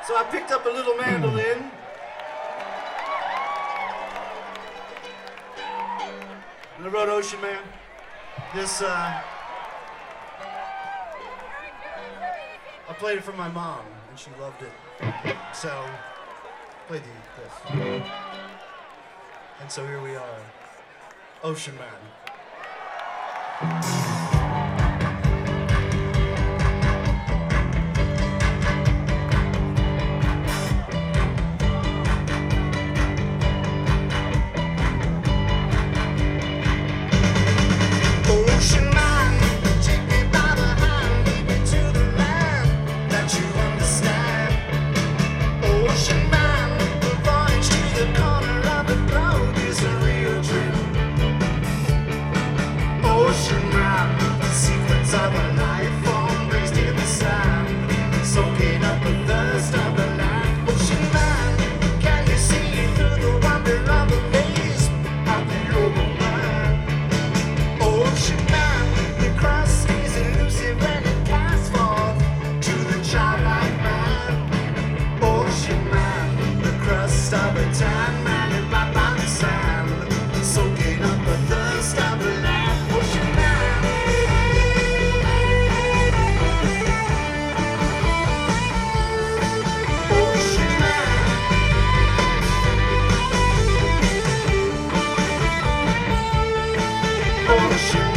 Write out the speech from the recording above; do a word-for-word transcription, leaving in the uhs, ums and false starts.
So I picked up a little mandolin. And I wrote Ocean Man. This, uh, I played it for my mom, and she loved it. So, played the, this. And so here we are, Ocean Man. Ocean